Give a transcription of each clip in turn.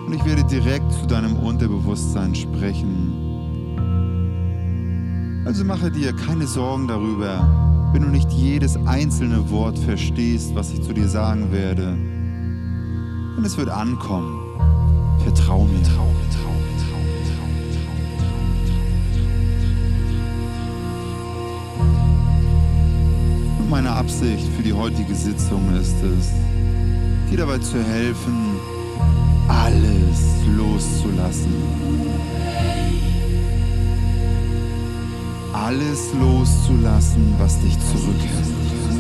Und ich werde direkt zu deinem Unterbewusstsein sprechen. Also mache dir keine Sorgen darüber, wenn du nicht jedes einzelne Wort verstehst, was ich zu dir sagen werde. Und es wird ankommen. Vertrau mir. Und meine Absicht für die heutige Sitzung ist es, dir dabei zu helfen, alles loszulassen. Alles loszulassen, was dich zurückhält.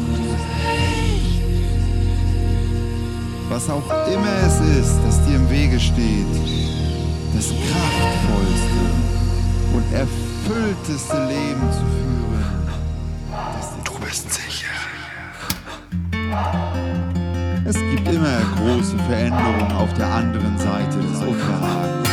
Was auch immer es ist, das dir im Wege steht, das kraftvollste und erfüllteste Leben zu führen, das du bist sicher. Es gibt immer große Veränderungen auf der anderen Seite des Unterhagens.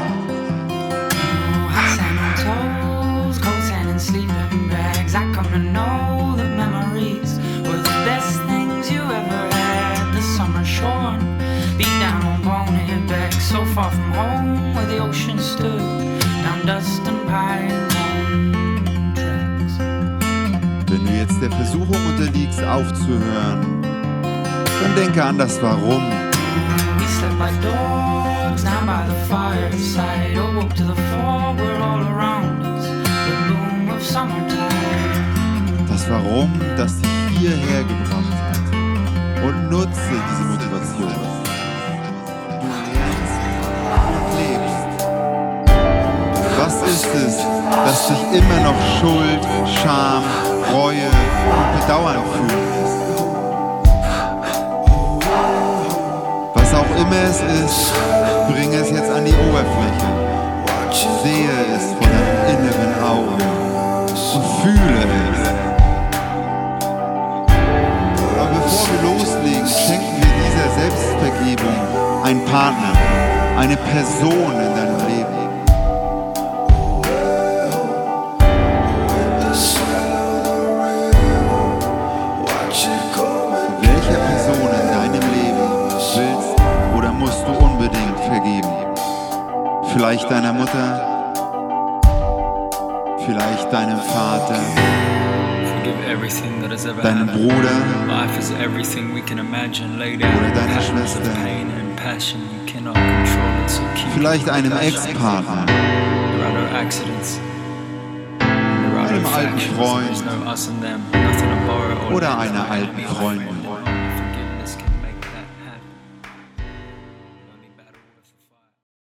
Sleeping bags, I come to know that memories were the best things you ever had. The summer shorn, beat down on bonehead back, so far from home where the ocean stood, down dust and pine tracks. Wenn du jetzt der Versuchung unterliegst, aufzuhören, dann denke an das Warum. We slept like dogs, down by the fireside, awoke to the fog, we're all around us. Das Warum, das dich hierher gebracht hat. Und nutze diese Motivation. Du lernst und lebst. Was ist es, das dich immer noch Schuld, Scham, Reue und Bedauern fühlen lässt? Was auch immer es ist, bringe es jetzt an die Oberfläche. Sehe es vor deinem inneren Auge. Und fühle es. Aber bevor wir loslegen, schenken wir dieser Selbstvergebung einen Partner, eine Person in deinem Leben. Welcher Person in deinem Leben willst oder musst du unbedingt vergeben? Vielleicht deiner Mutter? Vielleicht deinem Vater, deinem Bruder oder deiner Schwester, vielleicht einem Ex-Partner, einem alten Freund oder einer alten Freundin.